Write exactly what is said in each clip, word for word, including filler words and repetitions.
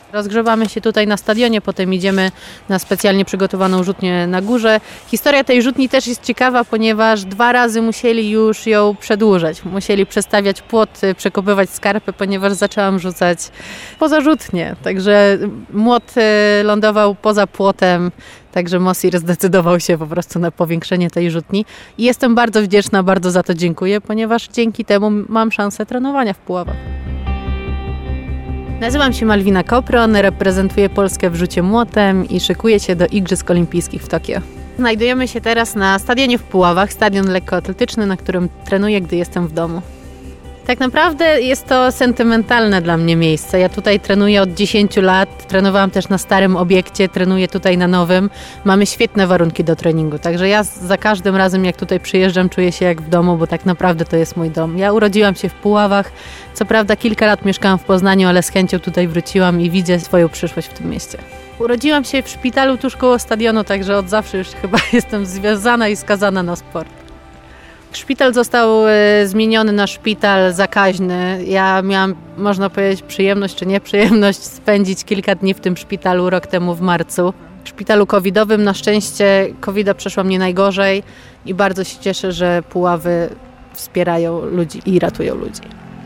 Rozgrzewamy się tutaj na stadionie, potem idziemy na specjalnie przygotowaną rzutnię na górze. Historia tej rzutni też jest ciekawa, ponieważ dwa razy musieli już ją przedłużać. Musieli przestawiać płoty, przekopywać skarpy, ponieważ zaczęłam rzucać poza rzutnię. Także młot lądował poza płotem, także Mosir zdecydował się po prostu na powiększenie tej rzutni. I jestem bardzo wdzięczna, bardzo za to dziękuję, ponieważ dzięki temu mam szansę trenowania w Puławach. Nazywam się Malwina Kopron, reprezentuję Polskę w rzucie młotem i szykuję się do Igrzysk Olimpijskich w Tokio. Znajdujemy się teraz na stadionie w Puławach, stadion lekkoatletyczny, na którym trenuję, gdy jestem w domu. Tak naprawdę jest to sentymentalne dla mnie miejsce. Ja tutaj trenuję od dziesięciu lat, trenowałam też na starym obiekcie, trenuję tutaj na nowym. Mamy świetne warunki do treningu, także ja za każdym razem jak tutaj przyjeżdżam czuję się jak w domu, bo tak naprawdę to jest mój dom. Ja urodziłam się w Puławach, co prawda kilka lat mieszkałam w Poznaniu, ale z chęcią tutaj wróciłam i widzę swoją przyszłość w tym mieście. Urodziłam się w szpitalu tuż koło stadionu, także od zawsze już chyba jestem związana i skazana na sport. Szpital został e, zmieniony na szpital zakaźny. Ja miałam, można powiedzieć, przyjemność czy nieprzyjemność spędzić kilka dni w tym szpitalu rok temu w marcu. W szpitalu covidowym na szczęście kowida przeszła mnie najgorzej i bardzo się cieszę, że Puławy wspierają ludzi i ratują ludzi.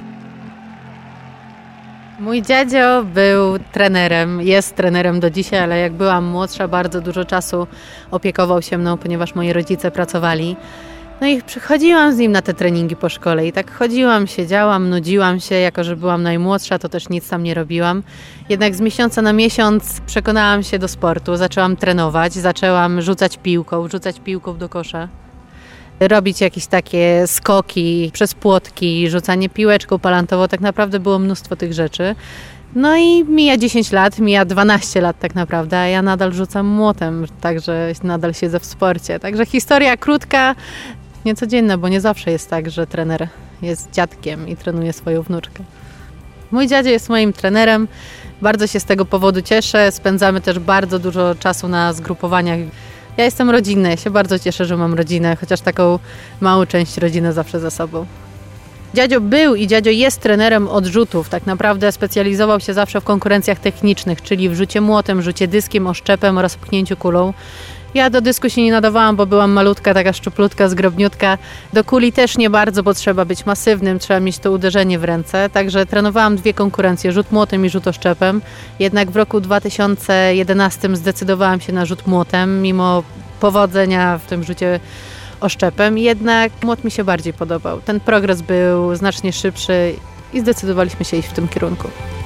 Mój dziadzio był trenerem, jest trenerem do dzisiaj, ale jak byłam młodsza, bardzo dużo czasu opiekował się mną, ponieważ moi rodzice pracowali. No i przychodziłam z nim na te treningi po szkole i tak chodziłam, siedziałam, nudziłam się, jako że byłam najmłodsza, to też nic tam nie robiłam. Jednak z miesiąca na miesiąc przekonałam się do sportu, zaczęłam trenować, zaczęłam rzucać piłką, rzucać piłką do kosza. Robić jakieś takie skoki przez płotki, rzucanie piłeczką palantową, tak naprawdę było mnóstwo tych rzeczy. No i mija dziesięć lat, mija dwanaście lat tak naprawdę, a ja nadal rzucam młotem, także nadal siedzę w sporcie. Także historia krótka, niecodzienna, bo nie zawsze jest tak, że trener jest dziadkiem i trenuje swoją wnuczkę. Mój dziadzio jest moim trenerem, bardzo się z tego powodu cieszę, spędzamy też bardzo dużo czasu na zgrupowaniach. Ja jestem rodzinna, ja się bardzo cieszę, że mam rodzinę, chociaż taką małą część rodziny zawsze ze sobą. Dziadzio był i dziadzio jest trenerem odrzutów. Tak naprawdę specjalizował się zawsze w konkurencjach technicznych, czyli w rzucie młotem, rzucie dyskiem, oszczepem oraz pchnięciu kulą. Ja do dysku się nie nadawałam, bo byłam malutka, taka szczuplutka, zgrobniutka. Do kuli też nie bardzo, bo trzeba być masywnym, trzeba mieć to uderzenie w ręce. Także trenowałam dwie konkurencje, rzut młotem i rzut oszczepem. Jednak w roku dwa tysiące jedenastym zdecydowałam się na rzut młotem, mimo powodzenia w tym rzucie oszczepem. Jednak młot mi się bardziej podobał. Ten progres był znacznie szybszy i zdecydowaliśmy się iść w tym kierunku.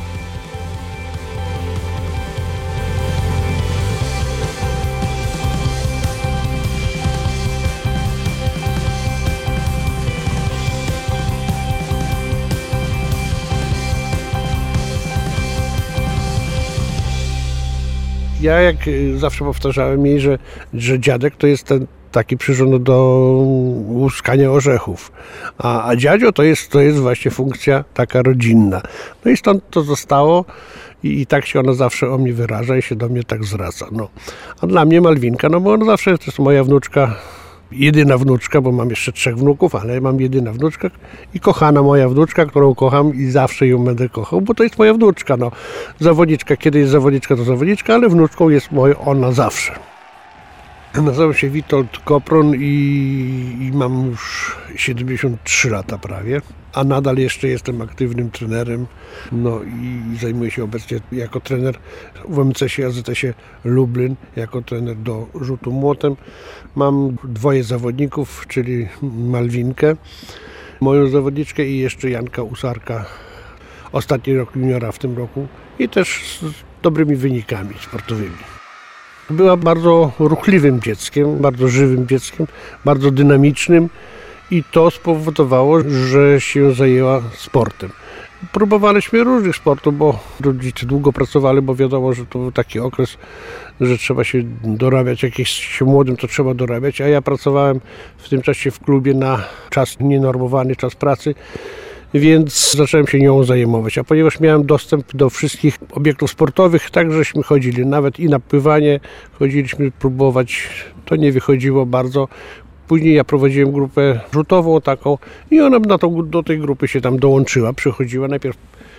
Ja jak zawsze powtarzałem jej, że, że dziadek to jest ten taki przyrząd do łuskania orzechów, a, a dziadzio to jest, to jest właśnie funkcja taka rodzinna. No i stąd to zostało i, i tak się ona zawsze o mnie wyraża i się do mnie tak zwraca. No. A dla mnie Malwinka, no bo ona zawsze to jest moja wnuczka, jedyna wnuczka, bo mam jeszcze trzech wnuków, ale mam jedyna wnuczka i kochana moja wnuczka, którą kocham i zawsze ją będę kochał, bo to jest moja wnuczka. No. Zawodniczka, kiedy jest zawodniczka, to zawodniczka, ale wnuczką jest moja ona zawsze. Nazywam się Witold Kopron i, i mam już siedemdziesiąt trzy lata prawie, a nadal jeszcze jestem aktywnym trenerem, no i zajmuję się obecnie jako trener w M C S-ie, A Z S-ie Lublin, jako trener do rzutu młotem. Mam dwoje zawodników, czyli Malwinkę, moją zawodniczkę i jeszcze Janka Usarka, ostatni rok juniora w tym roku i też z dobrymi wynikami sportowymi. Była bardzo ruchliwym dzieckiem, bardzo żywym dzieckiem, bardzo dynamicznym i to spowodowało, że się zajęła sportem. Próbowaliśmy różnych sportów, bo rodzice długo pracowali, bo wiadomo, że to był taki okres, że trzeba się dorabiać, jak jest się młodym, to trzeba dorabiać, a ja pracowałem w tym czasie w klubie na czas nienormowany, czas pracy, więc zacząłem się nią zajmować, a ponieważ miałem dostęp do wszystkich obiektów sportowych, tak żeśmy chodzili, nawet i na pływanie chodziliśmy próbować, to nie wychodziło bardzo. Później ja prowadziłem grupę rzutową taką i ona na tą, do tej grupy się tam dołączyła, przychodziła. Najpierw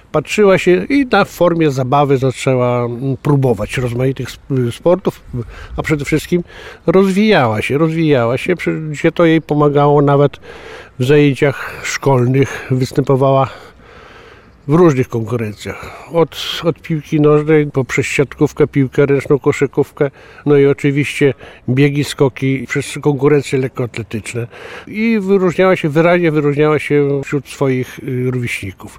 patrzyła się i na formie zabawy zaczęła próbować rozmaitych sportów, a przede wszystkim rozwijała się, rozwijała się, gdzie to jej pomagało nawet w zajęciach szkolnych, występowała w różnych konkurencjach. Od, od piłki nożnej poprzez siatkówkę, piłkę ręczną, koszykówkę, no i oczywiście biegi, skoki, przez konkurencje lekkoatletyczne. I wyróżniała się, wyraźnie wyróżniała się wśród swoich rówieśników.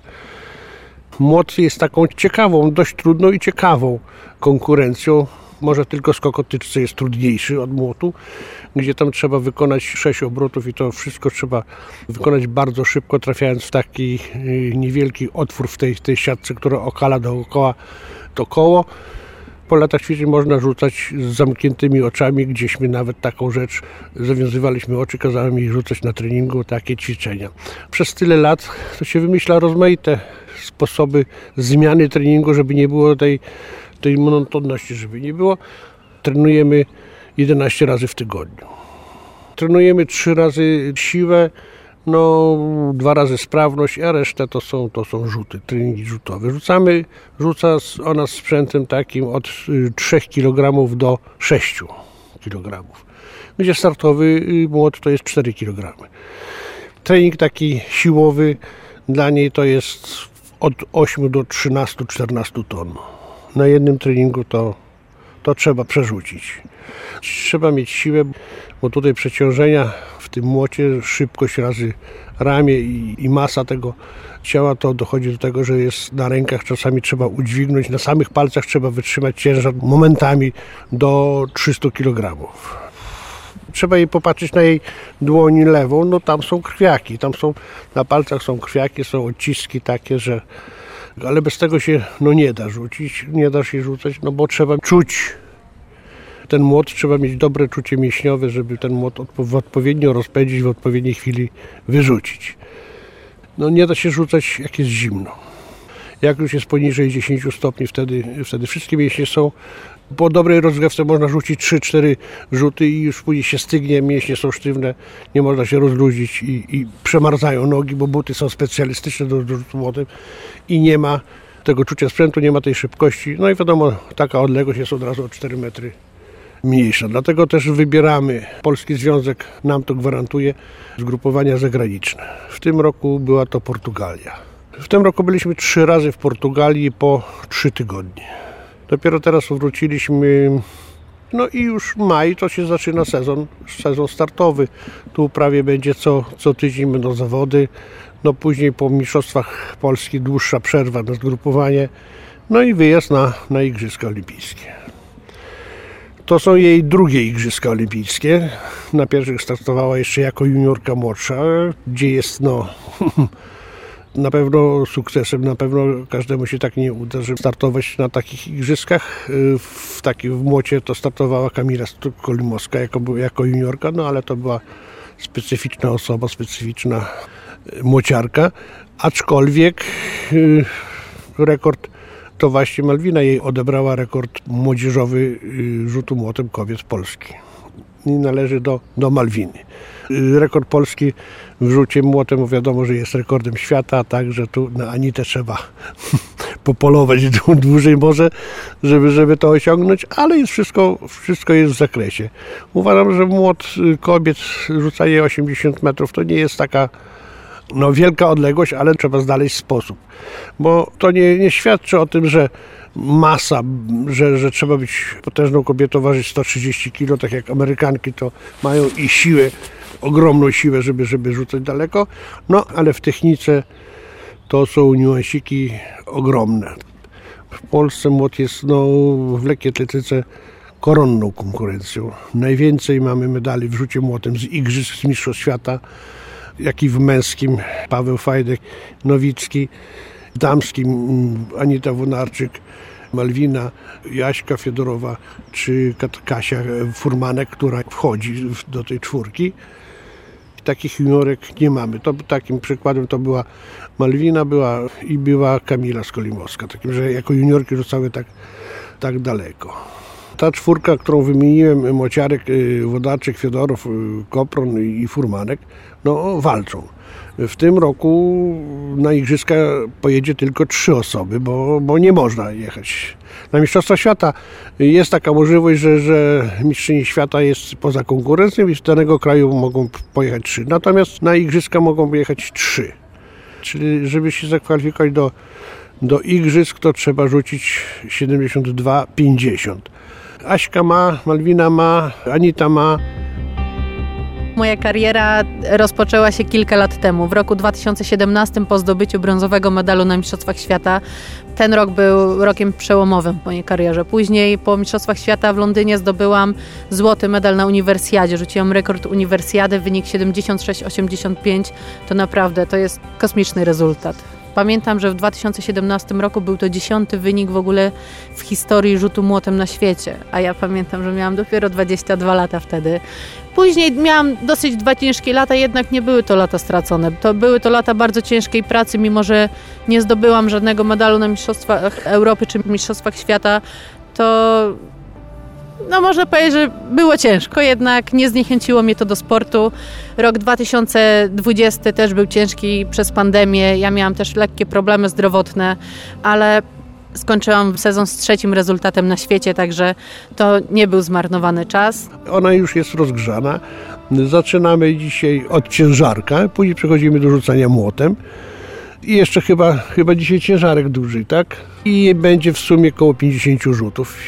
Młot jest taką ciekawą, dość trudną i ciekawą konkurencją. Może tylko skok o tyczce jest trudniejszy od młotu, gdzie tam trzeba wykonać sześć obrotów i to wszystko trzeba wykonać bardzo szybko, trafiając w taki niewielki otwór w tej, tej siatce, która okala dookoła to koło. Po latach ćwiczeń można rzucać z zamkniętymi oczami, gdzieśmy nawet taką rzecz zawiązywaliśmy oczy, kazałem mi rzucać na treningu takie ćwiczenia. Przez tyle lat to się wymyśla rozmaite sposoby zmiany treningu, żeby nie było tej tej monotonności, żeby nie było. Trenujemy jedenaście razy w tygodniu. Trenujemy trzy razy siłę, no dwa razy sprawność, a reszta to są, to są rzuty, treningi rzutowe. Rzucamy, rzuca ona sprzętem takim od trzech kilogramów do sześciu kilogramów, gdzie startowy młot to jest cztery kilogramy. Trening taki siłowy dla niej to jest od ośmiu do trzynastu czternastu ton. Na jednym treningu to, to trzeba przerzucić. Trzeba mieć siłę, bo tutaj przeciążenia w tym młocie, szybkość razy ramię i, i masa tego ciała, to dochodzi do tego, że jest na rękach czasami trzeba udźwignąć, na samych palcach trzeba wytrzymać ciężar momentami do trzystu kilogramów. Trzeba jej popatrzeć na jej dłoń lewą, no tam są krwiaki, tam są, na palcach są krwiaki, są odciski takie, że ale bez tego się no, nie da rzucić, nie da się rzucać, no bo trzeba czuć ten młot, trzeba mieć dobre czucie mięśniowe, żeby ten młot odpo- odpowiednio rozpędzić, w odpowiedniej chwili wyrzucić. No nie da się rzucać, jak jest zimno. Jak już jest poniżej dziesięciu stopni, wtedy, wtedy wszystkie mięśnie są. Po dobrej rozgrzewce można rzucić trzy cztery rzuty i już później się stygnie, mięśnie są sztywne, nie można się rozluźnić i, i przemarzają nogi, bo buty są specjalistyczne do, do rzutu młotem i nie ma tego czucia sprzętu, nie ma tej szybkości. No i wiadomo, taka odległość jest od razu o cztery metry mniejsza. Dlatego też wybieramy, Polski Związek nam to gwarantuje, zgrupowania zagraniczne. W tym roku była to Portugalia. W tym roku byliśmy trzy razy w Portugalii po trzy tygodnie. Dopiero teraz wróciliśmy, no i już maj to się zaczyna sezon, sezon startowy. Tu prawie będzie co, co tydzień będą zawody, no później po mistrzostwach Polski dłuższa przerwa na zgrupowanie, no i wyjazd na, na Igrzyska Olimpijskie. To są jej drugie Igrzyska Olimpijskie. Na pierwszych startowała jeszcze jako juniorka młodsza, gdzie jest no... Na pewno sukcesem, na pewno każdemu się tak nie uda, żeby startować na takich igrzyskach. W takim w młocie to startowała Kamila Skolimowska jako, jako juniorka, no ale to była specyficzna osoba, specyficzna młociarka, aczkolwiek rekord to właśnie Malwina jej odebrała rekord młodzieżowy rzutu młotem kobiet Polski. I należy do, do Malwiny. Rekord Polski w rzucie młotem wiadomo, że jest rekordem świata, także tu na Anitę trzeba popolować dłużej może, żeby, żeby to osiągnąć, ale jest wszystko, wszystko jest w zakresie. Uważam, że młot kobiet, rzucanie osiemdziesiąt metrów to nie jest taka no, wielka odległość, ale trzeba znaleźć sposób, bo to nie, nie świadczy o tym, że masa, że, że trzeba być potężną kobietą, ważyć sto trzydzieści kilo, tak jak Amerykanki to mają i siłę, ogromną siłę, żeby, żeby rzucać daleko, no ale w technice to są niuansiki ogromne. W Polsce młot jest no, w lekkiej atletyce koronną konkurencją. Najwięcej mamy medali w rzucie młotem z igrzysk, z mistrzostw świata, jak i w męskim Paweł Fajdek, Nowicki, w damskim Anita Wonarczyk, Malwina, Jaśka Fiodorowa czy Kasia Furmanek, która wchodzi do tej czwórki. Takich juniorek nie mamy. To, takim przykładem to była Malwina była i była Kamila Skolimowska, takim, że jako juniorki rzucały tak, tak daleko. Ta czwórka, którą wymieniłem, Młociarek, Wodarczyk, Fiodorow, Kopron i Furmanek, no walczą. W tym roku na igrzyska pojedzie tylko trzy osoby, bo, bo nie można jechać. Na Mistrzostwa Świata jest taka możliwość, że, że mistrzyni świata jest poza konkurencją i z danego kraju mogą pojechać trzy. Natomiast na igrzyska mogą jechać trzy. Czyli żeby się zakwalifikować do, do igrzysk, to trzeba rzucić siedemdziesiąt dwa pięćdziesiąt. Aśka ma, Malwina ma, Anita ma. Moja kariera rozpoczęła się kilka lat temu. W roku dwa tysiące siedemnastym po zdobyciu brązowego medalu na Mistrzostwach Świata. Ten rok był rokiem przełomowym w mojej karierze. Później po Mistrzostwach Świata w Londynie zdobyłam złoty medal na uniwersjadzie. Rzuciłam rekord uniwersjady, wynik siedemdziesiąt sześć osiemdziesiąt pięć. To naprawdę, to jest kosmiczny rezultat. Pamiętam, że w dwa tysiące siedemnastym roku był to dziesiąty wynik w ogóle w historii rzutu młotem na świecie. A ja pamiętam, że miałam dopiero dwadzieścia dwa lata wtedy. Później miałam dosyć dwa ciężkie lata, jednak nie były to lata stracone. To były to lata bardzo ciężkiej pracy, mimo że nie zdobyłam żadnego medalu na Mistrzostwach Europy czy Mistrzostwach Świata, to no można powiedzieć, że było ciężko, jednak nie zniechęciło mnie to do sportu. Rok dwa tysiące dwudziesty też był ciężki przez pandemię. Ja miałam też lekkie problemy zdrowotne, ale skończyłam sezon z trzecim rezultatem na świecie, także to nie był zmarnowany czas. Ona już jest rozgrzana. Zaczynamy dzisiaj od ciężarka, później przechodzimy do rzucania młotem. I jeszcze chyba, chyba dzisiaj ciężarek duży, tak? I będzie w sumie około pięćdziesiąt rzutów.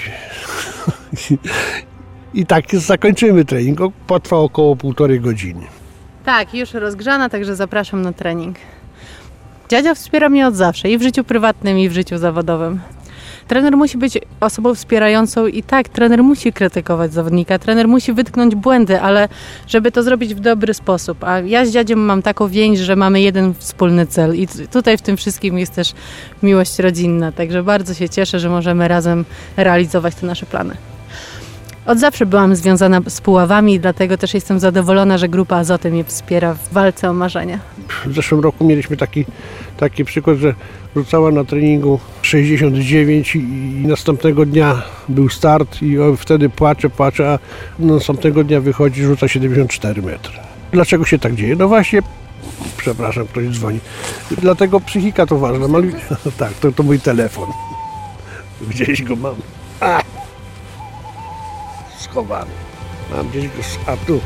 I tak zakończymy trening. Potrwa około półtorej godziny. Tak, już rozgrzana, także zapraszam na trening. Dziadzia wspiera mnie od zawsze, i w życiu prywatnym, i w życiu zawodowym. Trener musi być osobą wspierającą i tak, trener musi krytykować zawodnika, trener musi wytknąć błędy, ale żeby to zrobić w dobry sposób. A ja z dziadziem mam taką więź, że mamy jeden wspólny cel i tutaj w tym wszystkim jest też miłość rodzinna, także bardzo się cieszę, że możemy razem realizować te nasze plany. Od zawsze byłam związana z Puławami i dlatego też jestem zadowolona, że Grupa Azoty mnie wspiera w walce o marzenia. W zeszłym roku mieliśmy taki, taki przykład, że rzucała na treningu sześćdziesiąt dziewięć i, i następnego dnia był start i on wtedy płacze, płacze, a następnego dnia wychodzi, rzuca siedemdziesiąt cztery metry. Dlaczego się tak dzieje? No właśnie, przepraszam, ktoś dzwoni. Dlatego psychika to ważna. Malwi- tak, to, to mój telefon. Gdzieś go mam. A! Schowany. Mam gdzieś go, a tu.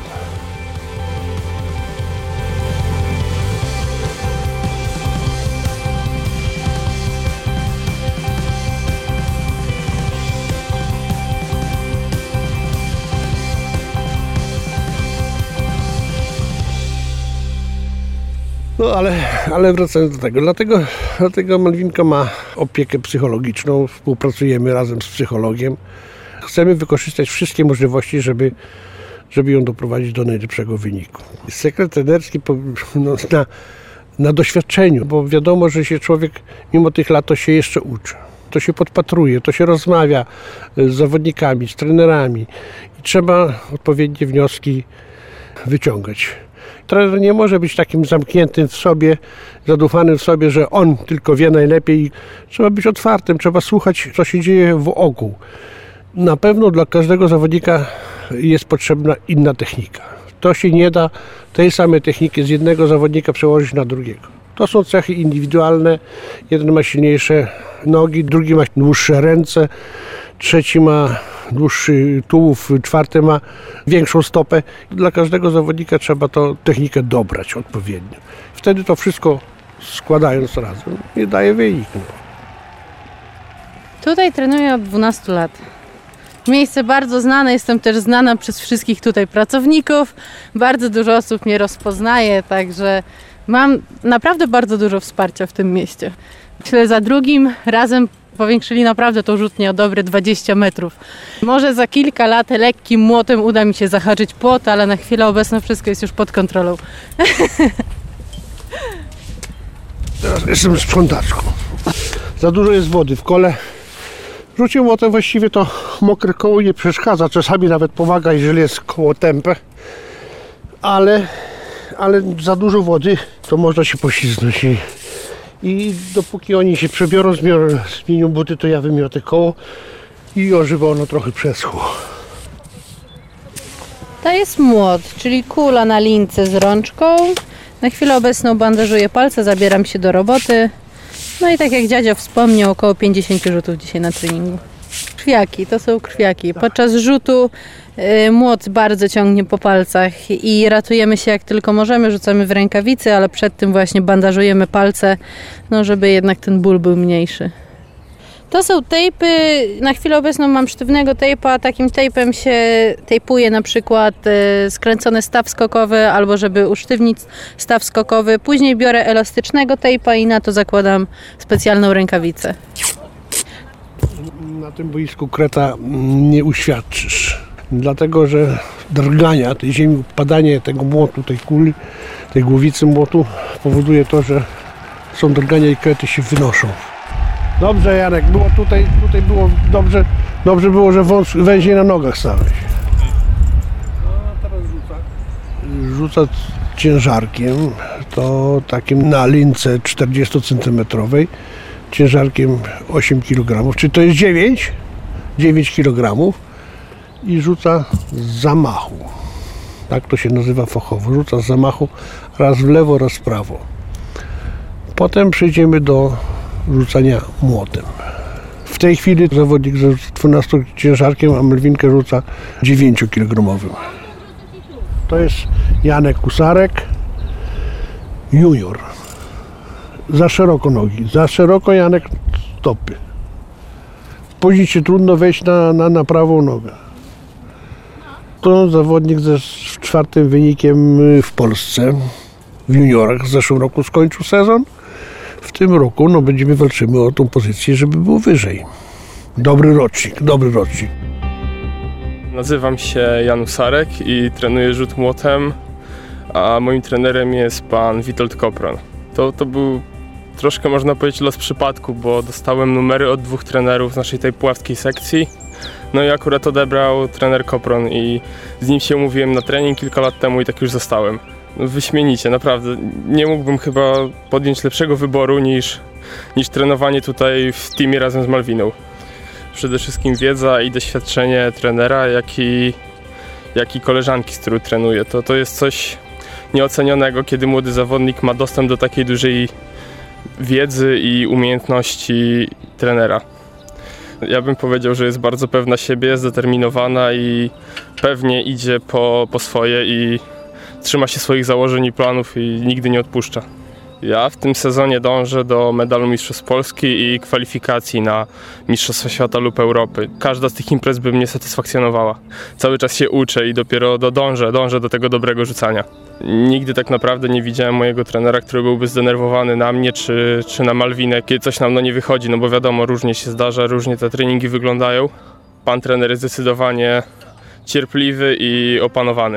No ale, ale wracając do tego, dlatego, dlatego Malwinka ma opiekę psychologiczną, współpracujemy razem z psychologiem. Chcemy wykorzystać wszystkie możliwości, żeby, żeby ją doprowadzić do najlepszego wyniku. Sekret trenerski no, na, na doświadczeniu, bo wiadomo, że się człowiek mimo tych lat to się jeszcze uczy. To się podpatruje, to się rozmawia z zawodnikami, z trenerami i trzeba odpowiednie wnioski wyciągać. Trener nie może być takim zamkniętym w sobie, zadufanym w sobie, że on tylko wie najlepiej. Trzeba być otwartym, trzeba słuchać, co się dzieje wokół. Na pewno dla każdego zawodnika jest potrzebna inna technika. To się nie da tej samej techniki z jednego zawodnika przełożyć na drugiego. To są cechy indywidualne. Jeden ma silniejsze nogi, drugi ma dłuższe ręce, trzeci ma dłuższy tułów, czwarty ma większą stopę. Dla każdego zawodnika trzeba tą technikę dobrać odpowiednio. Wtedy to wszystko składając razem nie daje wynik. Tutaj trenuję od dwunastu lat. Miejsce bardzo znane, jestem też znana przez wszystkich tutaj pracowników. Bardzo dużo osób mnie rozpoznaje, także mam naprawdę bardzo dużo wsparcia w tym mieście. Myślę, za drugim razem powiększyli naprawdę tą rzutnię o dobre dwadzieścia metrów. Może za kilka lat lekkim młotem uda mi się zahaczyć płot, ale na chwilę obecną wszystko jest już pod kontrolą. Teraz jestem sprzątaczką. Za dużo jest wody w kole. Rzucie młotem właściwie to mokre koło nie przeszkadza. Czasami nawet pomaga, jeżeli jest koło tępe. Ale, ale za dużo wody to można się poślizgnąć. I, i dopóki oni się przebiorą, zmienią, zmienią buty, to ja wymiotę koło i o, żeby ono trochę przeschło. To jest młot, czyli kula na lince z rączką. Na chwilę obecną bandażuję palce, zabieram się do roboty. No i tak jak dziadzio wspomniał, około pięćdziesiąt rzutów dzisiaj na treningu. Krwiaki, to są krwiaki. Podczas rzutu y, młot bardzo ciągnie po palcach i ratujemy się jak tylko możemy, rzucamy w rękawicy, ale przed tym właśnie bandażujemy palce, no żeby jednak ten ból był mniejszy. To są tejpy, na chwilę obecną mam sztywnego tejpa, takim tejpem się tejpuje na przykład y, skręcony staw skokowy albo żeby usztywnić staw skokowy. Później biorę elastycznego tejpa i na to zakładam specjalną rękawicę. Na tym boisku kreta nie uświadczysz, dlatego że drgania tej ziemi, padanie tego młotu, tej kuli, tej głowicy młotu powoduje to, że są drgania i krety się wynoszą. Dobrze, Janek, było tutaj, tutaj było dobrze, dobrze było, że wąs, węziej na nogach stałeś. No a teraz rzuca. Rzuca ciężarkiem, to takim na lince czterdziestocentymetrowej, ciężarkiem osiem kilogramów, czy to jest dziewięć? dziewięć kilogramów i rzuca z zamachu. Tak to się nazywa fachowo. Rzuca z zamachu raz w lewo, raz w prawo. Potem przejdziemy do rzucania młotem. W tej chwili zawodnik rzuca dwunastu ciężarkiem, a Melwinkę rzuca dziewięciokilogramowym. To jest Janek Kusarek, junior. Za szeroko nogi, za szeroko Janek stopy. Później się trudno wejść na, na, na prawą nogę. To zawodnik ze czwartym wynikiem w Polsce, w juniorach. W zeszłym roku skończył sezon. W tym roku no, będziemy walczymy o tą pozycję, żeby było wyżej. Dobry rocznik, dobry rocznik. Nazywam się Jan Kusarek i trenuję rzut młotem, a moim trenerem jest pan Witold Kopron. To, to był troszkę, można powiedzieć, los przypadku, bo dostałem numery od dwóch trenerów z naszej tej puławskiej sekcji. No i akurat odebrał trener Kopron i z nim się umówiłem na trening kilka lat temu i tak już zostałem. No, wyśmienicie, naprawdę. Nie mógłbym chyba podjąć lepszego wyboru niż, niż trenowanie tutaj w teamie razem z Malwiną. Przede wszystkim wiedza i doświadczenie trenera, jak i, jak i koleżanki, z którą trenuję. To, to jest coś nieocenionego, kiedy młody zawodnik ma dostęp do takiej dużej wiedzy i umiejętności trenera. Ja bym powiedział, że jest bardzo pewna siebie, zdeterminowana i pewnie idzie po, po swoje i trzyma się swoich założeń i planów i nigdy nie odpuszcza. Ja w tym sezonie dążę do medalu Mistrzostw Polski i kwalifikacji na Mistrzostwa Świata lub Europy. Każda z tych imprez by mnie satysfakcjonowała. Cały czas się uczę i dopiero do, dążę, dążę do tego dobrego rzucania. Nigdy tak naprawdę nie widziałem mojego trenera, który byłby zdenerwowany na mnie czy, czy na Malwinę, kiedy coś nam no nie wychodzi, no bo wiadomo, różnie się zdarza, różnie te treningi wyglądają. Pan trener jest zdecydowanie cierpliwy i opanowany.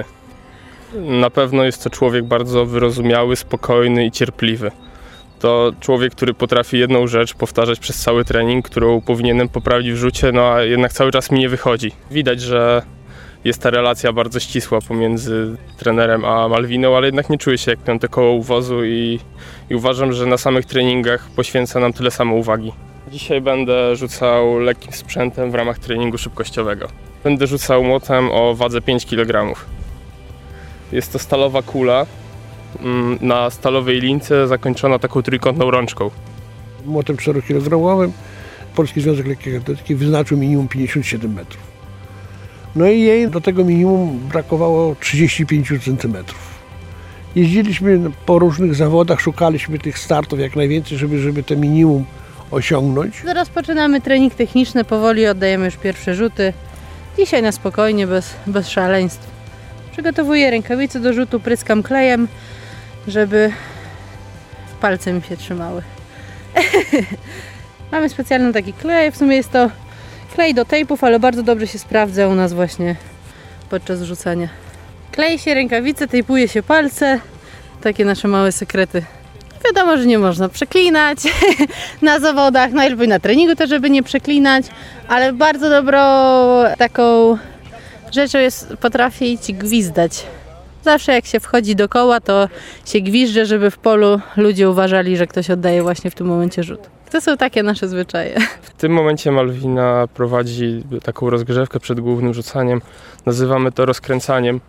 Na pewno jest to człowiek bardzo wyrozumiały, spokojny i cierpliwy. To człowiek, który potrafi jedną rzecz powtarzać przez cały trening, którą powinienem poprawić w rzucie, no a jednak cały czas mi nie wychodzi. Widać, że jest ta relacja bardzo ścisła pomiędzy trenerem a Malwiną, ale jednak nie czuję się jak piąte koło u wozu i, i uważam, że na samych treningach poświęca nam tyle samo uwagi. Dzisiaj będę rzucał lekkim sprzętem w ramach treningu szybkościowego. Będę rzucał młotem o wadze pięć kilogramów. Jest to stalowa kula na stalowej lince zakończona taką trójkątną rączką. Młotem czterokilogramowym Polski Związek Lekkiej Atletyki wyznaczył minimum pięćdziesiąt siedem metrów. No i jej do tego minimum brakowało trzydzieści pięć centymetrów. Jeździliśmy po różnych zawodach, szukaliśmy tych startów jak najwięcej, żeby, żeby te minimum osiągnąć. Zaraz poczynamy trening techniczny, powoli oddajemy już pierwsze rzuty. Dzisiaj na spokojnie, bez, bez szaleństw. Przygotowuję rękawice do rzutu, pryskam klejem, żeby palce mi się trzymały. Mamy specjalny taki klej, w sumie jest to klej do tejpów, ale bardzo dobrze się sprawdza u nas właśnie podczas rzucania. Klei się rękawice, tejpuje się palce, takie nasze małe sekrety. Wiadomo, że nie można przeklinać na zawodach, najlepiej na treningu też, żeby nie przeklinać, ale bardzo dobrą taką rzeczą jest potrafić gwizdać. Zawsze jak się wchodzi do koła, to się gwizdże, żeby w polu ludzie uważali, że ktoś oddaje właśnie w tym momencie rzut. To są takie nasze zwyczaje. W tym momencie Malwina prowadzi taką rozgrzewkę przed głównym rzucaniem. Nazywamy to rozkręcaniem.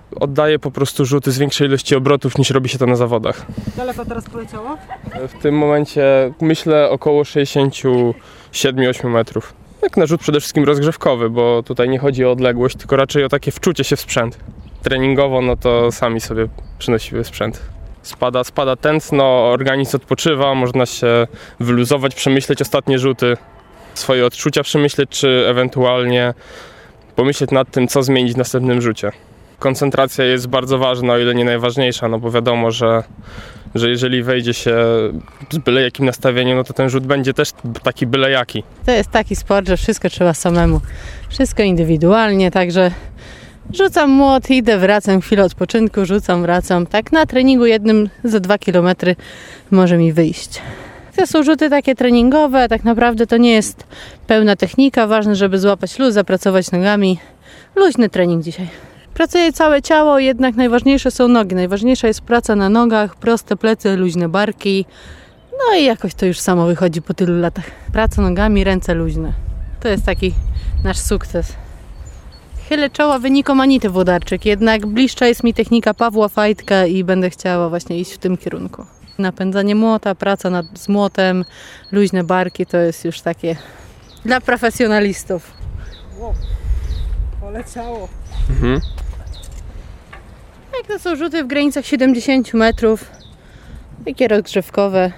oddaje po prostu rzuty z większej ilości obrotów niż robi się to na zawodach. Daleko teraz poleciało? W tym momencie myślę około sześćdziesiąt siedem osiem metrów. Jak na rzut przede wszystkim rozgrzewkowy, bo tutaj nie chodzi o odległość, tylko raczej o takie wczucie się w sprzęt. Treningowo no to sami sobie przynosimy sprzęt. Spada, spada tętno, organizm odpoczywa, można się wyluzować, przemyśleć ostatnie rzuty, swoje odczucia przemyśleć, czy ewentualnie pomyśleć nad tym, co zmienić w następnym rzucie. Koncentracja jest bardzo ważna, o ile nie najważniejsza, no bo wiadomo, że, że jeżeli wejdzie się z byle jakim nastawieniem, no to ten rzut będzie też taki byle jaki. To jest taki sport, że wszystko trzeba samemu, wszystko indywidualnie, także rzucam młot, idę, wracam, chwilę odpoczynku, rzucam, wracam. Tak na treningu jednym za dwa kilometry może mi wyjść. To są rzuty takie treningowe, tak naprawdę to nie jest pełna technika, ważne, żeby złapać luz, zapracować nogami. Luźny trening dzisiaj. Pracuję całe ciało, jednak najważniejsze są nogi. Najważniejsza jest praca na nogach, proste plecy, luźne barki. No i jakoś to już samo wychodzi po tylu latach. Praca nogami, ręce luźne. To jest taki nasz sukces. Chylę czoła wyniku Anity Włodarczyk, jednak bliższa jest mi technika Pawła Fajtka i będę chciała właśnie iść w tym kierunku. Napędzanie młota, praca nad, z młotem, luźne barki to jest już takie dla profesjonalistów. Wow, poleciało. Mhm. Tak, to są rzuty w granicach siedemdziesiąt metrów, takie rozgrzewkowe.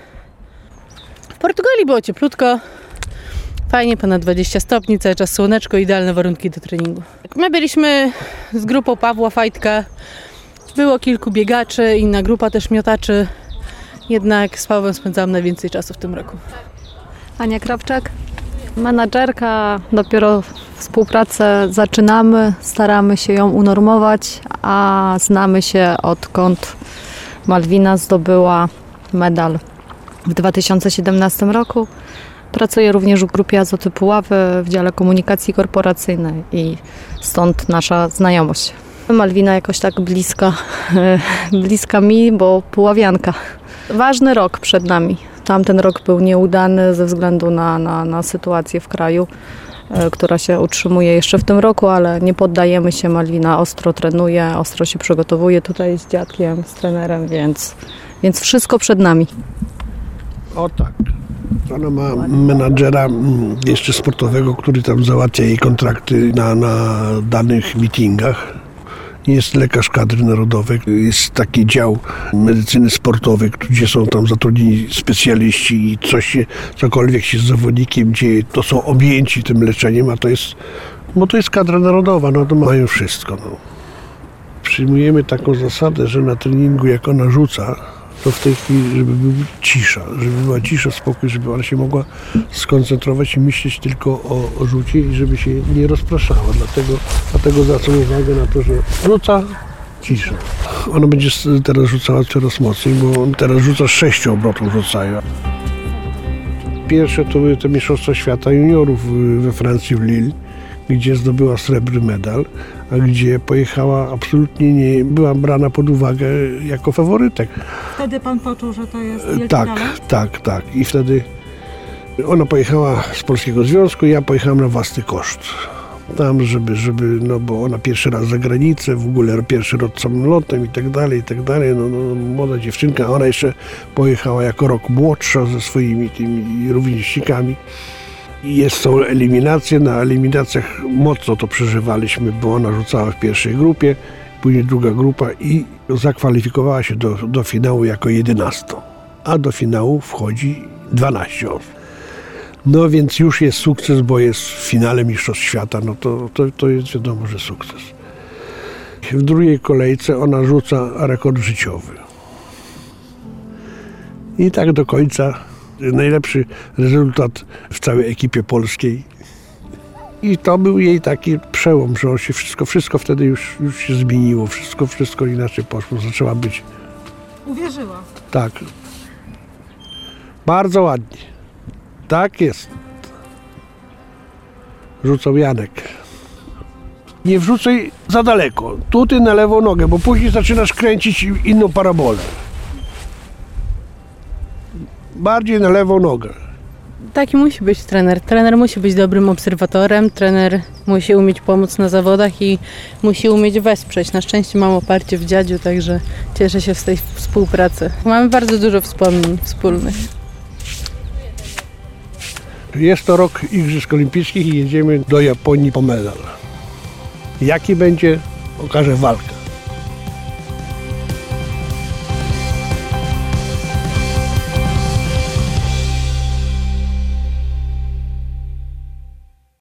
W Portugalii było cieplutko, fajnie, ponad dwadzieścia stopni, cały czas słoneczko, idealne warunki do treningu. My byliśmy z grupą Pawła Fajtka, było kilku biegaczy, inna grupa też miotaczy, jednak z Pawłem spędzałam najwięcej czasu w tym roku. Ania Krawczak, menadżerka, dopiero współpracę zaczynamy, staramy się ją unormować, a znamy się odkąd Malwina zdobyła medal w dwa tysiące siedemnastym roku. Pracuję również w grupie Azoty Puławy w dziale komunikacji korporacyjnej i stąd nasza znajomość. Malwina jakoś tak bliska, bliska mi, bo puławianka. Ważny rok przed nami. Tamten rok był nieudany ze względu na, na, na sytuację w kraju, e, która się utrzymuje jeszcze w tym roku, ale nie poddajemy się. Malwina ostro trenuje, ostro się przygotowuje tutaj z dziadkiem, z trenerem, więc, więc wszystko przed nami. O tak. Ona ma menadżera jeszcze sportowego, który tam załatwia jej kontrakty na, na danych meetingach. Jest lekarz kadry narodowej, jest taki dział medycyny sportowej, gdzie są tam zatrudnieni specjaliści i coś się, cokolwiek się z zawodnikiem dzieje, to są objęci tym leczeniem, a to jest, bo to jest kadra narodowa, no to mają wszystko. No. Przyjmujemy taką zasadę, że na treningu jak ona rzuca, to w tej chwili, żeby była cisza, żeby była cisza, spokój, żeby ona się mogła skoncentrować i myśleć tylko o, o rzucie i żeby się nie rozpraszała. Dlatego, dlatego zwracam uwagę na to, że rzuca, cisza. Ona będzie teraz rzucała coraz mocniej, bo teraz rzuca z sześciu obrotów rzucają. Pierwsze to były te Mistrzostwa Świata Juniorów we Francji, w Lille, gdzie zdobyła srebrny medal, a gdzie pojechała absolutnie nie była brana pod uwagę jako faworytek. Wtedy pan poczuł, że to jest wielki Tak, talent? tak, tak. I wtedy ona pojechała z Polskiego Związku, ja pojechałem na własny koszt. Tam, żeby, żeby, no bo ona pierwszy raz za granicę, w ogóle pierwszy rok samolotem i tak dalej, i tak dalej. No, no, młoda dziewczynka, ona jeszcze pojechała jako rok młodsza ze swoimi tymi rówieśnikami. Jest, są eliminacje, na eliminacjach mocno to przeżywaliśmy, bo ona rzucała w pierwszej grupie, później druga grupa i zakwalifikowała się do, do finału jako jedenasto, a do finału wchodzi dwanaście osób. No więc już jest sukces, bo jest w finale Mistrzostw Świata, no to, to, to jest wiadomo, że sukces. W drugiej kolejce ona rzuca rekord życiowy. I tak do końca. Najlepszy rezultat w całej ekipie polskiej. I to był jej taki przełom, że się wszystko, wszystko wtedy już, już się zmieniło, wszystko, wszystko inaczej poszło, zaczęła być. Uwierzyła. Tak. Bardzo ładnie. Tak jest. Rzucał Janek. Nie wrzucaj za daleko. Tutaj na lewą nogę, bo później zaczynasz kręcić inną parabolę. Bardziej na lewą nogę. taki musi być trener. Trener musi być dobrym obserwatorem, trener musi umieć pomóc na zawodach i musi umieć wesprzeć. Na szczęście mam oparcie w dziadziu, także cieszę się z tej współpracy. Mamy bardzo dużo wspomnień wspólnych. Jest to rok Igrzysk Olimpijskich i jedziemy do Japonii po medal. Jaki będzie, okaże walka.